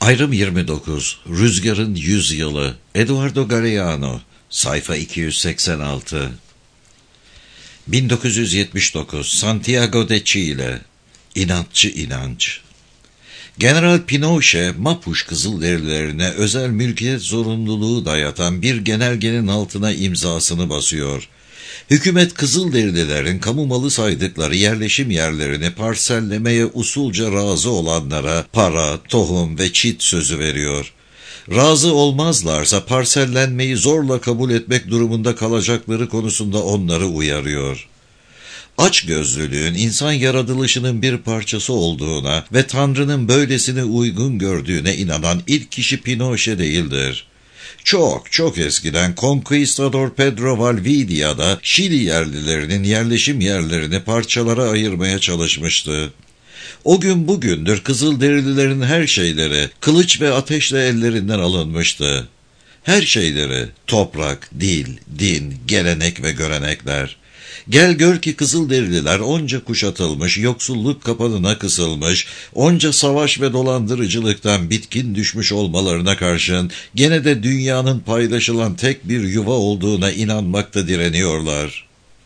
Ayrım 29, Rüzgarın Yüzyılı, Eduardo Galeano, sayfa 286. 1979, Santiago de Chile, İnatçı İnanç. General Pinochet, Mapuş Kızılderililerine özel mülkiyet zorunluluğu dayatan bir genelgenin altına imzasını basıyor. Hükümet Kızılderililerin kamu malı saydıkları yerleşim yerlerini parsellemeye usulca razı olanlara para, tohum ve çit sözü veriyor. Razı olmazlarsa parsellenmeyi zorla kabul etmek durumunda kalacakları konusunda onları uyarıyor. Açgözlülüğün insan yaratılışının bir parçası olduğuna ve Tanrı'nın böylesine uygun gördüğüne inanan ilk kişi Pinochet değildir. Çok eskiden Conquistador Pedro Valdivia da Şili yerlilerinin yerleşim yerlerini parçalara ayırmaya çalışmıştı. O gün bugündür Kızılderililerin her şeyleri kılıç ve ateşle ellerinden alınmıştı. Her şeyleri, toprak, dil, din, gelenek ve görenekler. Gel gör ki Kızılderililer onca kuşatılmış, yoksulluk kapanına kısılmış, onca savaş ve dolandırıcılıktan bitkin düşmüş olmalarına karşın gene de dünyanın paylaşılan tek bir yuva olduğuna inanmakta direniyorlar.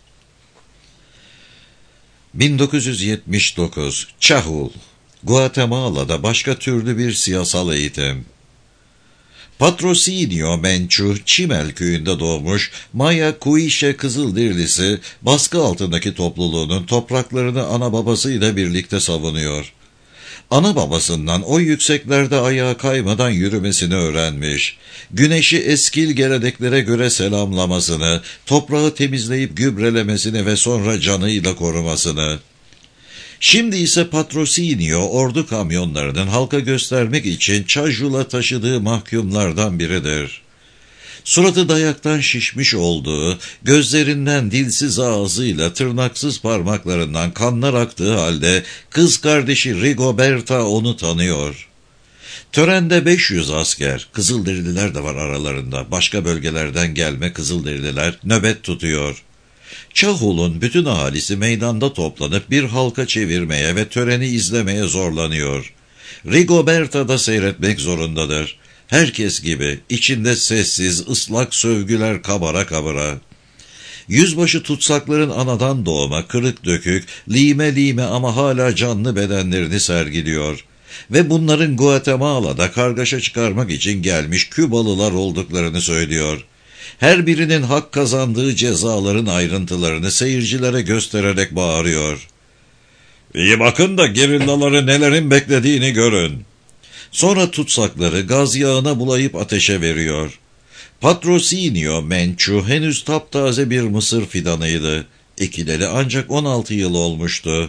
1979, Çahul, Guatemala'da başka türlü bir siyasal eğitim. Patrocinio Menchu, Çimel köyünde doğmuş Maya Kuişe Kızılderilisi, baskı altındaki topluluğunun topraklarını ana babasıyla birlikte savunuyor. Ana babasından o yükseklerde ayağa kaymadan yürümesini öğrenmiş. Güneşi eskil geleneklere göre selamlamasını, toprağı temizleyip gübrelemesini ve sonra canıyla korumasını. Şimdi ise Patrocinio ordu kamyonlarının halka göstermek için Çajul'a taşıdığı mahkumlardan biridir. Suratı dayaktan şişmiş olduğu, gözlerinden dilsiz ağzıyla tırnaksız parmaklarından kanlar aktığı halde kız kardeşi Rigoberta onu tanıyor. Törende 500 asker, Kızılderililer de var aralarında, başka bölgelerden gelme Kızılderililer nöbet tutuyor. Çahul'un bütün ahalisi meydanda toplanıp bir halka çevirmeye ve töreni izlemeye zorlanıyor. Rigoberta da seyretmek zorundadır. Herkes gibi içinde sessiz, ıslak sövgüler kabara kabara. Yüzbaşı tutsakların anadan doğma, kırık dökük, lime ama hala canlı bedenlerini sergiliyor. Ve bunların Guatemala'da kargaşa çıkarmak için gelmiş Kübalılar olduklarını söylüyor. Her birinin hak kazandığı cezaların ayrıntılarını seyircilere göstererek bağırıyor. "İyi bakın da gerillaları nelerin beklediğini görün." Sonra tutsakları gaz yağına bulayıp ateşe veriyor. Patrocinio Menchu henüz taptaze bir mısır fidanıydı. Ekileri ancak 16 yıl olmuştu.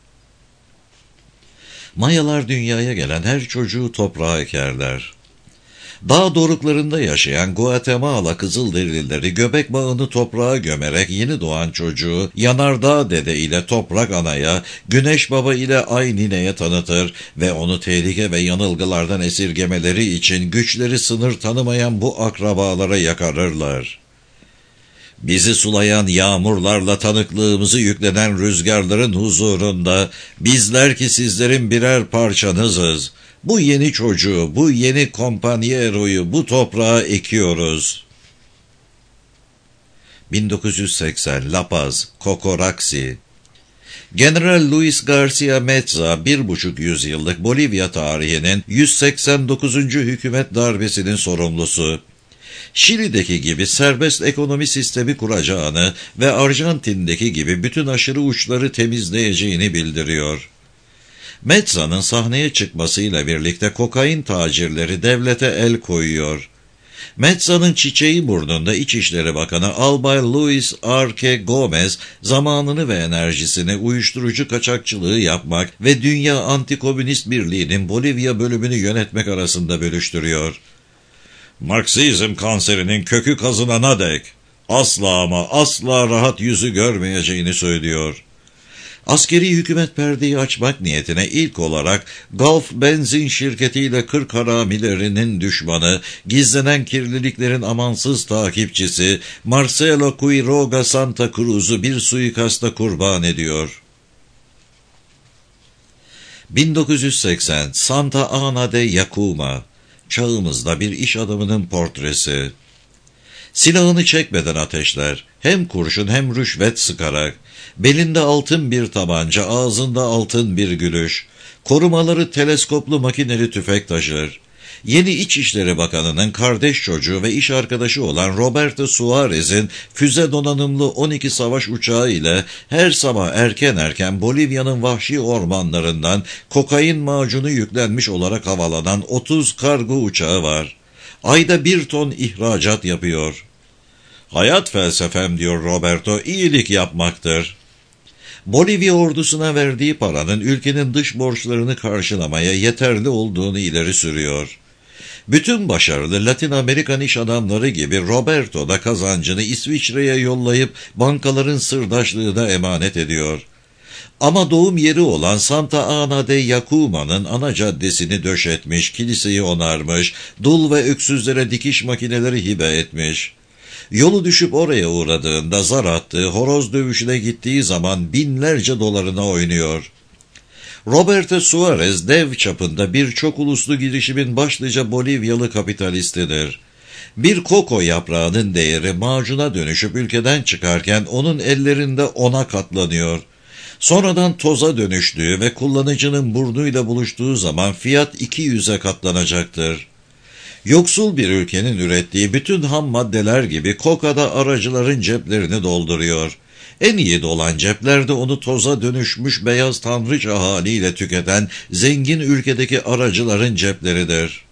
Mayalar dünyaya gelen her çocuğu toprağa ekerler. Dağ doruklarında yaşayan Guatemala Kızılderilileri göbek bağını toprağa gömerek yeni doğan çocuğu yanardağ dede ile toprak anaya, güneş baba ile ay nineye tanıtır ve onu tehlike ve yanılgılardan esirgemeleri için güçleri sınır tanımayan bu akrabalara yakarırlar. Bizi sulayan yağmurlarla tanıklığımızı yüklenen rüzgarların huzurunda bizler ki sizlerin birer parçanızız. Bu yeni çocuğu, bu yeni kompanyeroyu bu toprağa ekiyoruz. 1980, La Paz, Cocoraxi. General Luis Garcia Meza, 1,5 yüzyıllık Bolivya tarihinin 189. hükümet darbesinin sorumlusu. Şili'deki gibi serbest ekonomi sistemi kuracağını ve Arjantin'deki gibi bütün aşırı uçları temizleyeceğini bildiriyor. Meza'nın sahneye çıkmasıyla birlikte kokain tacirleri devlete el koyuyor. Meza'nın çiçeği burnunda İçişleri Bakanı Albay Luis Arce Gomez zamanını ve enerjisini uyuşturucu kaçakçılığı yapmak ve Dünya Antikomünist Birliği'nin Bolivya bölümünü yönetmek arasında bölüştürüyor. Marksizm kanserinin kökü kazınana dek asla ama asla rahat yüzü görmeyeceğini söylüyor. Askeri hükümet perdeyi açmak niyetine ilk olarak Gulf Benzin şirketiyle 40 haramilerinin düşmanı, gizlenen kirliliklerin amansız takipçisi Marcelo Quiroga Santa Cruz'u bir suikasta kurban ediyor. 1980 Santa Ana de Yacuma, çağımızda bir iş adamının portresi. Silahını çekmeden ateşler, hem kurşun hem rüşvet sıkarak, belinde altın bir tabanca, ağzında altın bir gülüş, korumaları teleskoplu makineli tüfek taşır. Yeni İçişleri Bakanı'nın kardeş çocuğu ve iş arkadaşı olan Roberto Suarez'in füze donanımlı 12 savaş uçağı ile her sabah erken Bolivya'nın vahşi ormanlarından kokain macunu yüklenmiş olarak havalanan 30 kargo uçağı var. Ayda 1 ton ihracat yapıyor. Hayat felsefem, diyor Roberto, iyilik yapmaktır. Bolivya ordusuna verdiği paranın ülkenin dış borçlarını karşılamaya yeterli olduğunu ileri sürüyor. Bütün başarılı Latin Amerikan iş adamları gibi Roberto da kazancını İsviçre'ye yollayıp bankaların sırdaşlığına emanet ediyor. Ama doğum yeri olan Santa Ana de Yacuma'nın ana caddesini döşetmiş, kiliseyi onarmış, dul ve öksüzlere dikiş makineleri hibe etmiş. Yolu düşüp oraya uğradığında zar attığı, horoz dövüşüne gittiği zaman binlerce dolarına oynuyor. Roberto Suarez dev çapında birçok uluslu girişimin başlıca Bolivyalı kapitalistidir. Bir koko yaprağının değeri macuna dönüşüp ülkeden çıkarken onun ellerinde 10'a katlanıyor. Sonradan toza dönüştüğü ve kullanıcının burnuyla buluştuğu zaman fiyat 200'e katlanacaktır. Yoksul bir ülkenin ürettiği bütün ham maddeler gibi koka da aracıların ceplerini dolduruyor. En iyi dolan ceplerde onu toza dönüşmüş beyaz tanrıça haliyle tüketen zengin ülkedeki aracıların cepleridir.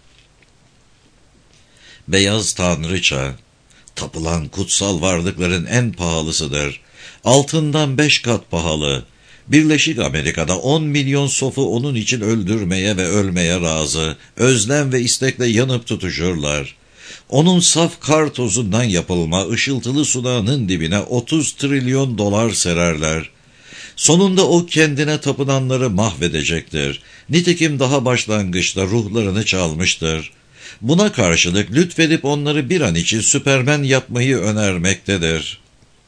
Beyaz tanrıça, tapılan kutsal varlıkların en pahalısıdır. Altından 5 kat pahalı. Birleşik Amerika'da 10 milyon sofu onun için öldürmeye ve ölmeye razı, özlem ve istekle yanıp tutuşurlar. Onun saf kar tozundan yapılma ışıltılı sunağının dibine 30 trilyon dolar sererler. Sonunda o kendine tapınanları mahvedecektir. Nitekim daha başlangıçta ruhlarını çalmıştır. Buna karşılık lütfedip onları bir an için Süpermen yapmayı önermektedir.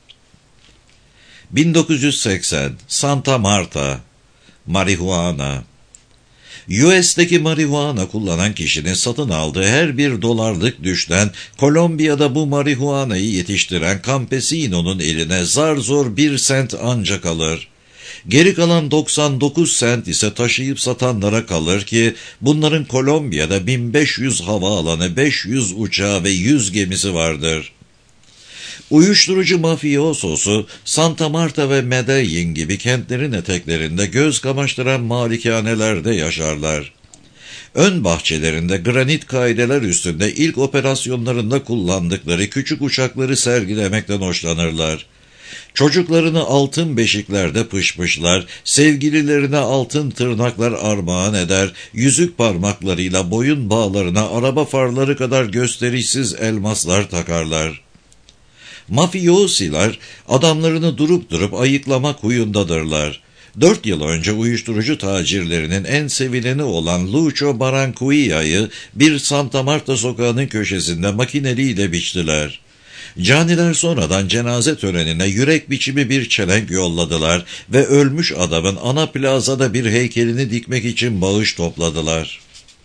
1980 Santa Marta, marihuana. US'teki marihuana kullanan kişinin satın aldığı her bir dolarlık düşten Kolombiya'da bu marihuanayı yetiştiren campesino'nun eline zar zor 1 sent ancak alır. Geri kalan 99 sent ise taşıyıp satanlara kalır ki bunların Kolombiya'da 1500 havaalanı, 500 uçağı ve 100 gemisi vardır. Uyuşturucu mafyososu Santa Marta ve Medellin gibi kentlerin eteklerinde göz kamaştıran malikanelerde yaşarlar. Ön bahçelerinde granit kaideler üstünde ilk operasyonlarında kullandıkları küçük uçakları sergilemekten hoşlanırlar. Çocuklarını altın beşiklerde pışpışlar, sevgililerine altın tırnaklar armağan eder, yüzük parmaklarıyla boyun bağlarına araba farları kadar gösterişsiz elmaslar takarlar. Mafyosiler adamlarını durup ayıklamak huyundadırlar. 4 yıl önce uyuşturucu tacirlerinin en sevileni olan Lucho Barranquilla'yı bir Santa Marta sokağının köşesinde makineliyle biçtiler. Caniler sonradan cenaze törenine yürek biçimi bir çelenk yolladılar ve ölmüş adamın ana plazada bir heykelini dikmek için bağış topladılar.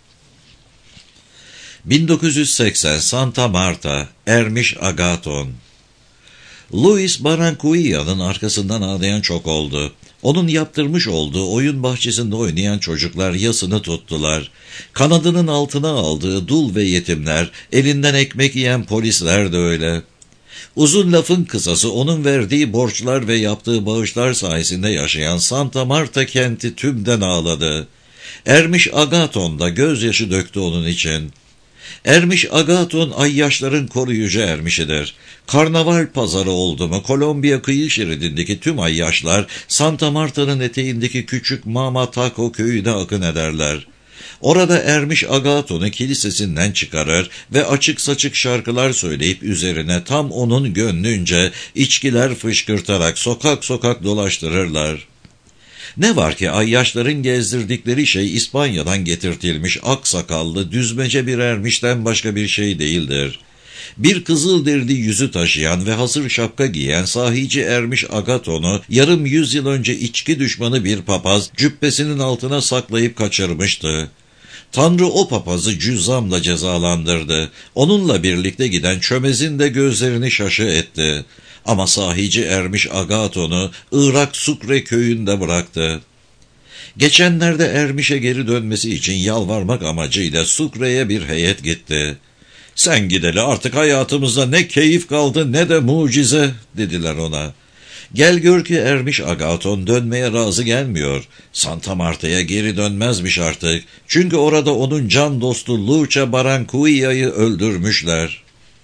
1980 Santa Marta, Ermiş Agaton. Luis Barranquilla'nın arkasından ağlayan çok oldu. Onun yaptırmış olduğu oyun bahçesinde oynayan çocuklar yasını tuttular. Kanadının altına aldığı dul ve yetimler, elinden ekmek yiyen polisler de öyle. Uzun lafın kısası onun verdiği borçlar ve yaptığı bağışlar sayesinde yaşayan Santa Marta kenti tümden ağladı. Ermiş Agaton da gözyaşı döktü onun için. Ermiş Agaton ayyaşların koruyucu ermişidir. Karnaval pazarı oldu mu Kolombiya kıyı şeridindeki tüm ayyaşlar Santa Marta'nın eteğindeki küçük Mama Taco köyüne akın ederler. Orada Ermiş Agaton'u kilisesinden çıkarır ve açık saçık şarkılar söyleyip üzerine tam onun gönlünce içkiler fışkırtarak sokak sokak dolaştırırlar. Ne var ki ayyaşların gezdirdikleri şey İspanya'dan getirtilmiş aksakallı düzmece bir ermişten başka bir şey değildir. Bir kızılderili yüzü taşıyan ve hasır şapka giyen sahici Ermiş Agaton'u yarım yüzyıl önce içki düşmanı bir papaz cübbesinin altına saklayıp kaçırmıştı. Tanrı o papazı cüzzamla cezalandırdı. Onunla birlikte giden çömezin de gözlerini şaşı etti. Ama sahici Ermiş Agaton'u Irak Sukre köyünde bıraktı. Geçenlerde Ermiş'e geri dönmesi için yalvarmak amacıyla Sukre'ye bir heyet gitti. "Sen gideli artık hayatımızda ne keyif kaldı ne de mucize," dediler ona. Gel gör ki Ermiş Agaton dönmeye razı gelmiyor. Santa Marta'ya geri dönmezmiş artık. Çünkü orada onun can dostu Lucha Barranquilla'yı öldürmüşler.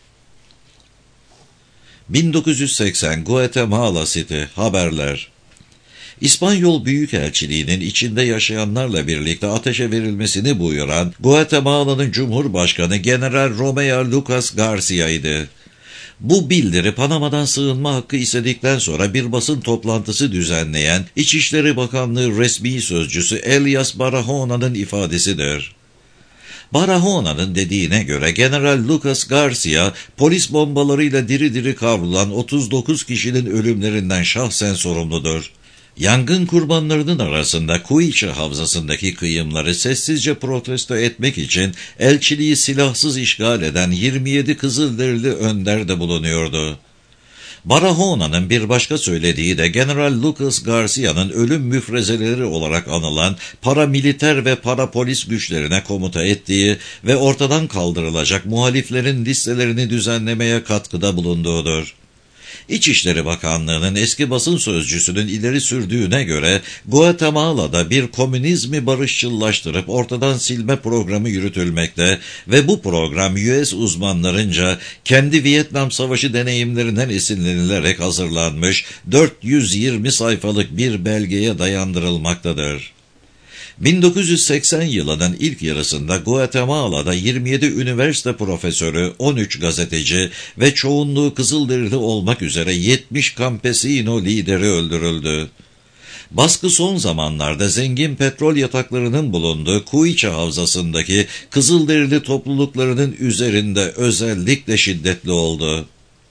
1980 Guatemala City haberler. İspanyol Büyükelçiliği'nin içinde yaşayanlarla birlikte ateşe verilmesini buyuran Guatemala'nın Cumhurbaşkanı General Romeo Lucas Garcia'ydı. Bu bildiri Panama'dan sığınma hakkı istedikten sonra bir basın toplantısı düzenleyen İçişleri Bakanlığı resmi sözcüsü Elias Barajona'nın ifadesidir. Barajona'nın dediğine göre General Lucas Garcia, polis bombalarıyla diri diri kavrulan 39 kişinin ölümlerinden şahsen sorumludur. Yangın kurbanlarının arasında Kuiche Havzası'ndaki kıyımları sessizce protesto etmek için elçiliği silahsız işgal eden 27 Kızılderili önder de bulunuyordu. Barajona'nın bir başka söylediği de General Lucas Garcia'nın ölüm müfrezeleri olarak anılan paramiliter ve parapolis güçlerine komuta ettiği ve ortadan kaldırılacak muhaliflerin listelerini düzenlemeye katkıda bulunduğudur. İçişleri Bakanlığı'nın eski basın sözcüsünün ileri sürdüğüne göre Guatemala'da bir komünizmi barışçıllaştırıp ortadan silme programı yürütülmekte ve bu program US uzmanlarınca kendi Vietnam Savaşı deneyimlerinden esinlenilerek hazırlanmış 420 sayfalık bir belgeye dayandırılmaktadır. 1980 yılının ilk yarısında Guatemala'da 27 üniversite profesörü, 13 gazeteci ve çoğunluğu Kızılderili olmak üzere 70 campesino lideri öldürüldü. Baskı son zamanlarda zengin petrol yataklarının bulunduğu Kuiche Havzası'ndaki Kızılderili topluluklarının üzerinde özellikle şiddetli oldu.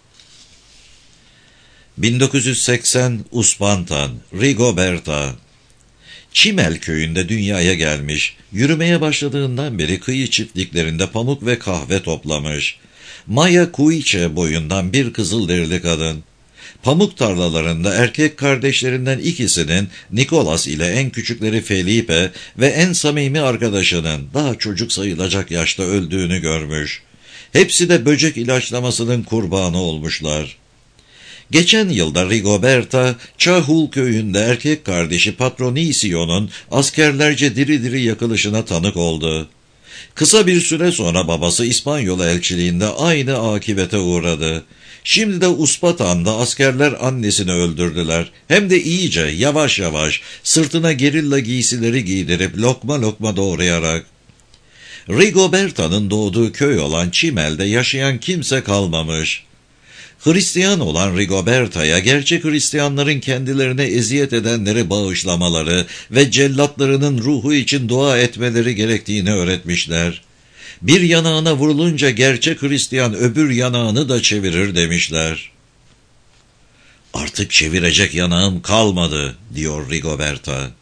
1980 Uspantan, Rigoberta. Çimel köyünde dünyaya gelmiş, yürümeye başladığından beri kıyı çiftliklerinde pamuk ve kahve toplamış. Maya Kuiche boyundan bir Kızılderili kadın. Pamuk tarlalarında erkek kardeşlerinden ikisinin, Nicolas ile en küçükleri Felipe ve en samimi arkadaşının daha çocuk sayılacak yaşta öldüğünü görmüş. Hepsi de böcek ilaçlamasının kurbanı olmuşlar. Geçen yılda Rigoberta, Çahul köyünde erkek kardeşi Patronisio'nun askerlerce diri diri yakılışına tanık oldu. Kısa bir süre sonra babası İspanyol elçiliğinde aynı akibete uğradı. Şimdi de Uspatan'da askerler annesini öldürdüler. Hem de iyice, yavaş yavaş, sırtına gerilla giysileri giydirip lokma lokma doğrayarak. Rigoberta'nın doğduğu köy olan Çimel'de yaşayan kimse kalmamış. Hristiyan olan Rigoberta'ya gerçek Hristiyanların kendilerine eziyet edenleri bağışlamaları ve cellatlarının ruhu için dua etmeleri gerektiğini öğretmişler. Bir yanağına vurulunca gerçek Hristiyan öbür yanağını da çevirir demişler. "Artık çevirecek yanağım kalmadı," diyor Rigoberta.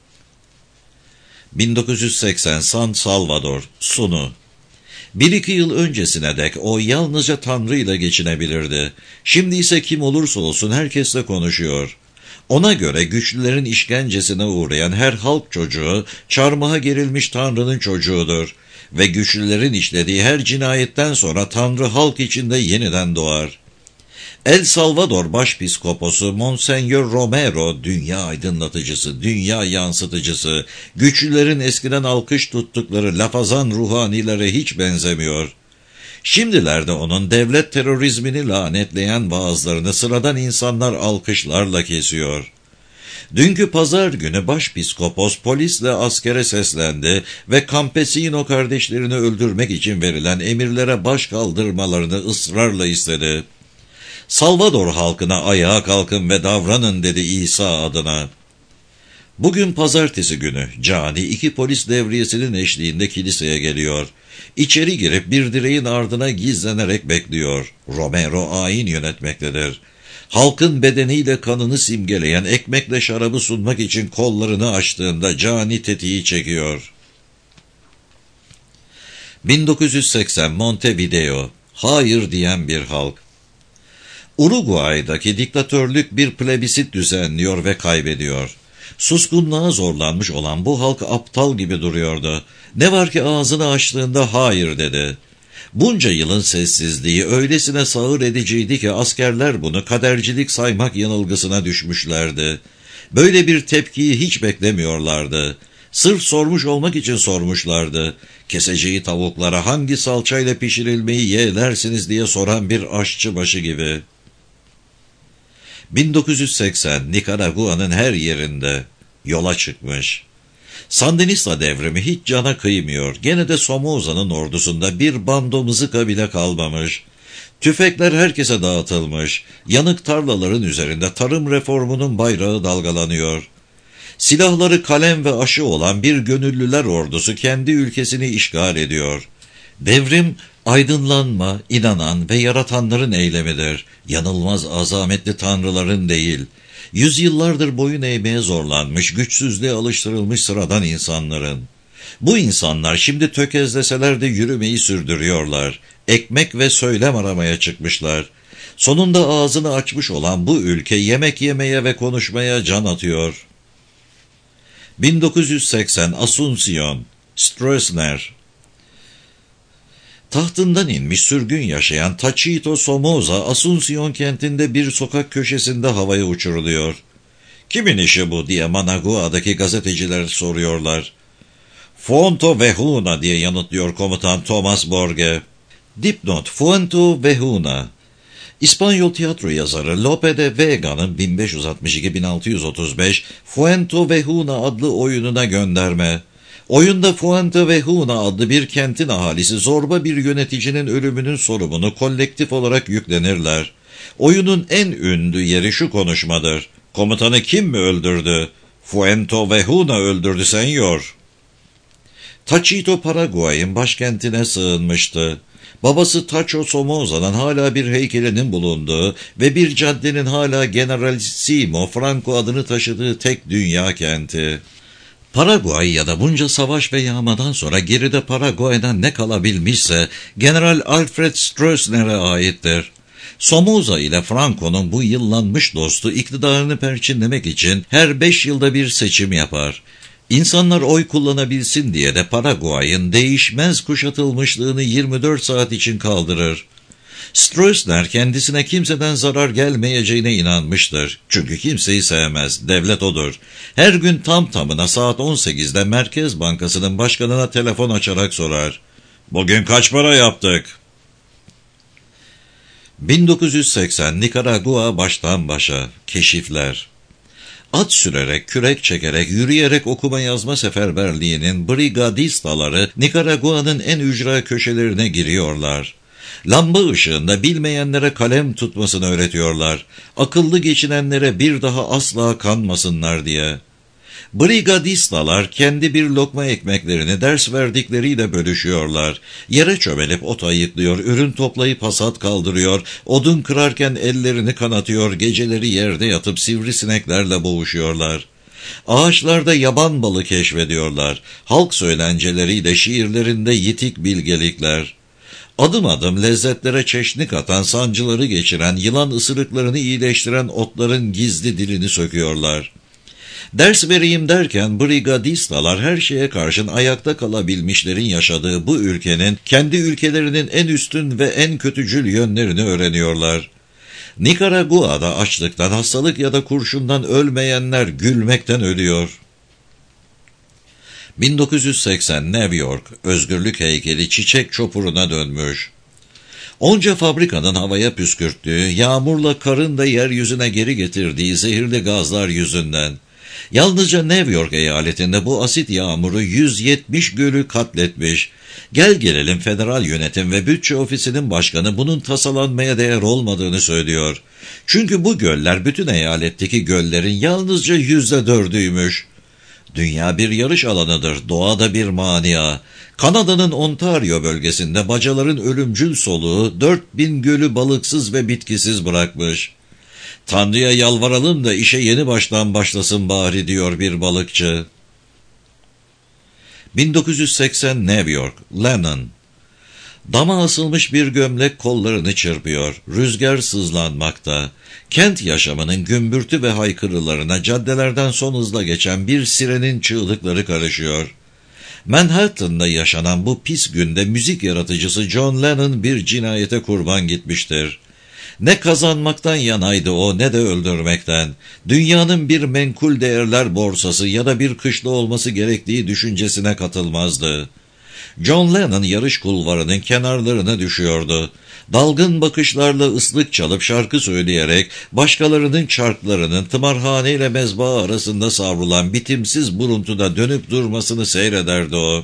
1980 San Salvador, Sunu. 1-2 yıl öncesine dek o yalnızca Tanrı ile geçinebilirdi. Şimdi ise kim olursa olsun herkesle konuşuyor. Ona göre güçlülerin işkencesine uğrayan her halk çocuğu, çarmıha gerilmiş Tanrı'nın çocuğudur. Ve güçlülerin işlediği her cinayetten sonra Tanrı halk içinde yeniden doğar. El Salvador Başpiskoposu Monseñor Romero, dünya aydınlatıcısı, dünya yansıtıcısı, güçlülerin eskiden alkış tuttukları lafazan ruhanilere hiç benzemiyor. Şimdilerde onun devlet terörizmini lanetleyen vaazlarını sıradan insanlar alkışlarla kesiyor. Dünkü pazar günü başpiskopos polisle askere seslendi ve Campesino kardeşlerini öldürmek için verilen emirlere baş kaldırmalarını ısrarla istedi. "Salvador halkına ayağa kalkın ve davranın," dedi İsa adına. Bugün pazartesi günü Cani 2 polis devriyesinin eşliğinde kiliseye geliyor. İçeri girip bir direğin ardına gizlenerek bekliyor. Romero ayin yönetmektedir. Halkın bedeniyle kanını simgeleyen ekmekle şarabı sunmak için kollarını açtığında Cani tetiği çekiyor. 1980 Montevideo. Hayır diyen bir halk. Uruguay'daki diktatörlük bir plebisit düzenliyor ve kaybediyor. Suskunluğa zorlanmış olan bu halk aptal gibi duruyordu. Ne var ki ağzını açtığında hayır dedi. Bunca yılın sessizliği öylesine sağır ediciydi ki askerler bunu kadercilik saymak yanılgısına düşmüşlerdi. Böyle bir tepkiyi hiç beklemiyorlardı. Sırf sormuş olmak için sormuşlardı. Keseceği tavuklara hangi salçayla pişirilmeyi yeğlersiniz diye soran bir aşçı başı gibi. 1980 Nikaragua'nın her yerinde yola çıkmış. Sandinista devrimi hiç cana kıymıyor. Gene de Somoza'nın ordusunda bir bando mızıka bile kalmamış. Tüfekler herkese dağıtılmış. Yanık tarlaların üzerinde tarım reformunun bayrağı dalgalanıyor. Silahları kalem ve aşı olan bir gönüllüler ordusu kendi ülkesini işgal ediyor. Devrim, aydınlanma, inanan ve yaratanların eylemidir. Yanılmaz azametli tanrıların değil. Yüzyıllardır boyun eğmeye zorlanmış, güçsüzlüğe alıştırılmış sıradan insanların. Bu insanlar şimdi tökezleseler de yürümeyi sürdürüyorlar. Ekmek ve söylem aramaya çıkmışlar. Sonunda ağzını açmış olan bu ülke yemek yemeye ve konuşmaya can atıyor. 1980 Asunción, Stroessner. Tahtından inmiş sürgün yaşayan Tachito Somoza, Asunción kentinde bir sokak köşesinde havaya uçuruluyor. Kimin işi bu diye Managua'daki gazeteciler soruyorlar. Fuento Vejuna diye yanıtlıyor komutan Thomas Borge. Dipnot: Fuento Vejuna. İspanyol tiyatro yazarı Lope de Vega'nın 1562-1635 Fuento Vejuna adlı oyununa gönderme. Oyunda Fuente Vejuna adlı bir kentin ahalisi zorba bir yöneticinin ölümünün sorumunu kolektif olarak yüklenirler. Oyunun en ünlü yeri şu konuşmadır. Komutanı kim mi öldürdü? Fuento Vejuna öldürdü senyor. Tachito Paraguay'ın başkentine sığınmıştı. Babası Tacho Somoza'nın hala bir heykelinin bulunduğu ve bir caddenin hala Generalissimo Franco adını taşıdığı tek dünya kenti. Paraguay ya da bunca savaş ve yağmadan sonra geride Paraguay'dan ne kalabilmişse General Alfred Stroessner'e aittir. Somoza ile Franco'nun bu yıllanmış dostu iktidarını perçinlemek için her 5 yılda bir seçim yapar. İnsanlar oy kullanabilsin diye de Paraguay'ın değişmez kuşatılmışlığını 24 saat için kaldırır. Stroessner kendisine kimseden zarar gelmeyeceğine inanmıştır. Çünkü kimseyi sevmez, devlet odur. Her gün tam tamına saat 18'de Merkez Bankası'nın başkanına telefon açarak sorar. Bugün kaç para yaptık? 1980 Nikaragua baştan başa, keşifler. At sürerek, kürek çekerek, yürüyerek okuma yazma seferberliğinin brigadistaları Nikaragua'nın en ücra köşelerine giriyorlar. Lamba ışığında bilmeyenlere kalem tutmasını öğretiyorlar. Akıllı geçinenlere bir daha asla kanmasınlar diye. Brigadistalar kendi bir lokma ekmeklerini ders verdikleriyle bölüşüyorlar. Yere çömelip ot ayıklıyor, ürün toplayıp hasat kaldırıyor, odun kırarken ellerini kanatıyor, geceleri yerde yatıp sivrisineklerle boğuşuyorlar. Ağaçlarda yaban balı keşfediyorlar. Halk söylenceleriyle şiirlerinde yitik bilgelikler. Adım adım lezzetlere çeşni katan, sancıları geçiren, yılan ısırıklarını iyileştiren otların gizli dilini söküyorlar. Ders vereyim derken brigadistalar her şeye karşın ayakta kalabilmişlerin yaşadığı bu ülkenin kendi ülkelerinin en üstün ve en kötücül yönlerini öğreniyorlar. Nikaragua'da açlıktan, hastalık ya da kurşundan ölmeyenler gülmekten ölüyor. 1980 New York, özgürlük heykeli çiçek çopuruna dönmüş. Onca fabrikanın havaya püskürttüğü, yağmurla karın da yeryüzüne geri getirdiği zehirli gazlar yüzünden. Yalnızca New York eyaletinde bu asit yağmuru 170 gölü katletmiş. Gel gelelim federal yönetim ve bütçe ofisinin başkanı bunun tasalanmaya değer olmadığını söylüyor. Çünkü bu göller bütün eyaletteki göllerin yalnızca %4'üymüş. Dünya bir yarış alanıdır, doğada bir mania. Kanada'nın Ontario bölgesinde bacaların ölümcül soluğu 4000 gölü balıksız ve bitkisiz bırakmış. Tanrı'ya yalvaralım da işe yeni baştan başlasın bari, diyor bir balıkçı. 1980 New York, Lennon. Dama asılmış bir gömlek kollarını çırpıyor. Rüzgar sızlanmakta. Kent yaşamının gümbürtü ve haykırılarına caddelerden son hızla geçen bir sirenin çığlıkları karışıyor. Manhattan'da yaşanan bu pis günde müzik yaratıcısı John Lennon bir cinayete kurban gitmiştir. Ne kazanmaktan yanaydı o, ne de öldürmekten. Dünyanın bir menkul değerler borsası ya da bir kışla olması gerektiği düşüncesine katılmazdı. John Lennon yarış kulvarının kenarlarına düşüyordu. Dalgın bakışlarla ıslık çalıp şarkı söyleyerek başkalarının çarklarının tımarhaneyle mezba arasında savrulan bitimsiz buruntuda dönüp durmasını seyrederdi o.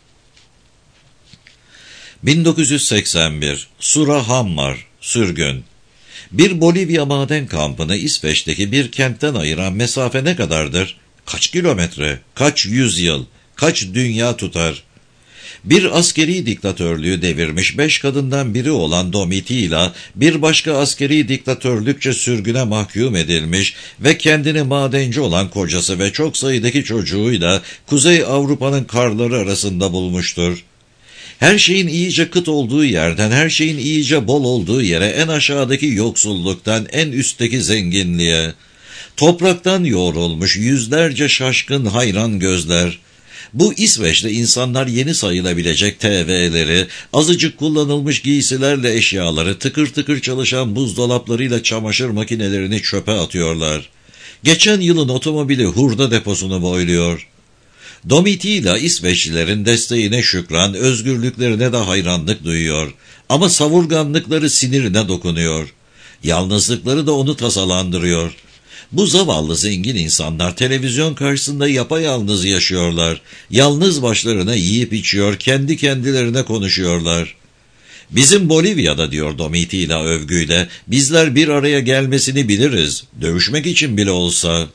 1981 Surahammar, sürgün. Bir Bolivya maden kampını İsveç'teki bir kentten ayıran mesafe ne kadardır? Kaç kilometre, kaç yüzyıl, kaç dünya tutar? Bir askeri diktatörlüğü devirmiş 5 kadından biri olan Domitila, bir başka askeri diktatörlükçe sürgüne mahkum edilmiş ve kendini madenci olan kocası ve çok sayıdaki çocuğuyla Kuzey Avrupa'nın karları arasında bulmuştur. Her şeyin iyice kıt olduğu yerden, her şeyin iyice bol olduğu yere, en aşağıdaki yoksulluktan en üstteki zenginliğe, topraktan yoğrulmuş yüzlerce şaşkın hayran gözler. Bu İsveç'te insanlar yeni sayılabilecek TV'leri, azıcık kullanılmış giysilerle eşyaları, tıkır tıkır çalışan buzdolaplarıyla çamaşır makinelerini çöpe atıyorlar. Geçen yılın otomobili hurda deposunu boyluyor. Domitila İsveçlilerin desteğine şükran, özgürlüklerine de hayranlık duyuyor. Ama savurganlıkları sinirine dokunuyor. Yalnızlıkları da onu tasalandırıyor. Bu zavallı zengin insanlar televizyon karşısında yapayalnız yaşıyorlar. Yalnız başlarına yiyip içiyor, kendi kendilerine konuşuyorlar. Bizim Bolivya'da, diyor Domitila övgüyle, bizler bir araya gelmesini biliriz, dövüşmek için bile olsa.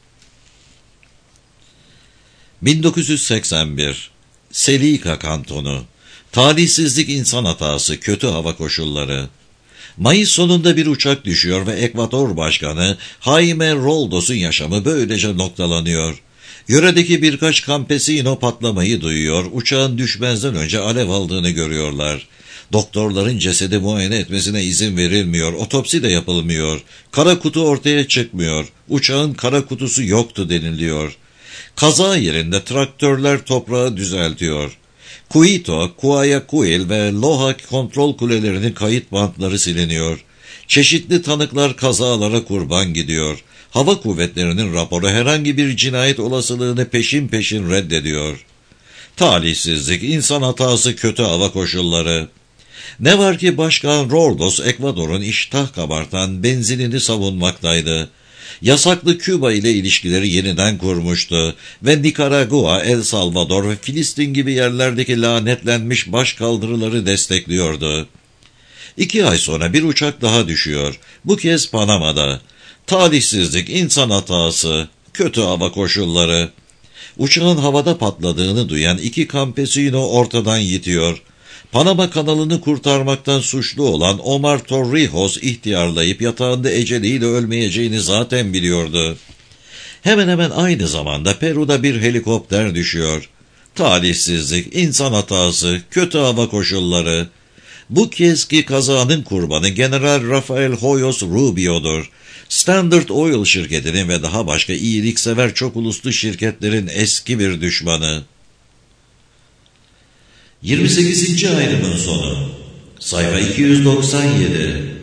1981 Selika Kantonu. Talihsizlik, insan hatası, kötü hava koşulları. Mayıs sonunda bir uçak düşüyor ve Ekvador Başkanı Jaime Roldos'un yaşamı böylece noktalanıyor. Yöredeki birkaç campesino patlamayı duyuyor, uçağın düşmezden önce alev aldığını görüyorlar. Doktorların cesedi muayene etmesine izin verilmiyor, otopsi de yapılmıyor. Kara kutu ortaya çıkmıyor, uçağın kara kutusu yoktu deniliyor. Kaza yerinde traktörler toprağı düzeltiyor. Quito, Guayaquil ve Loja kontrol kulelerinin kayıt bantları siliniyor. Çeşitli tanıklar kazalara kurban gidiyor. Hava kuvvetlerinin raporu herhangi bir cinayet olasılığını peşin peşin reddediyor. Talihsizlik, insan hatası, kötü hava koşulları. Ne var ki Başkan Roldos, Ekvador'un iştah kabartan benzinini savunmaktaydı. Yasaklı Küba ile ilişkileri yeniden kurmuştu ve Nikaragua, El Salvador ve Filistin gibi yerlerdeki lanetlenmiş başkaldırıları destekliyordu. 2 ay sonra bir uçak daha düşüyor. Bu kez Panama'da. Talihsizlik, insan hatası, kötü hava koşulları. Uçağın havada patladığını duyan 2 campesino ortadan yitiyor. Panama kanalını kurtarmaktan suçlu olan Omar Torrijos ihtiyarlayıp yatağında eceliyle ölmeyeceğini zaten biliyordu. Hemen hemen aynı zamanda Peru'da bir helikopter düşüyor. Talihsizlik, insan hatası, kötü hava koşulları. Bu kezdeki kazanın kurbanı General Rafael Hoyos Rubio'dur. Standard Oil şirketinin ve daha başka iyiliksever çok uluslu şirketlerin eski bir düşmanı. 28. ayrımın sonu. Sayfa 297.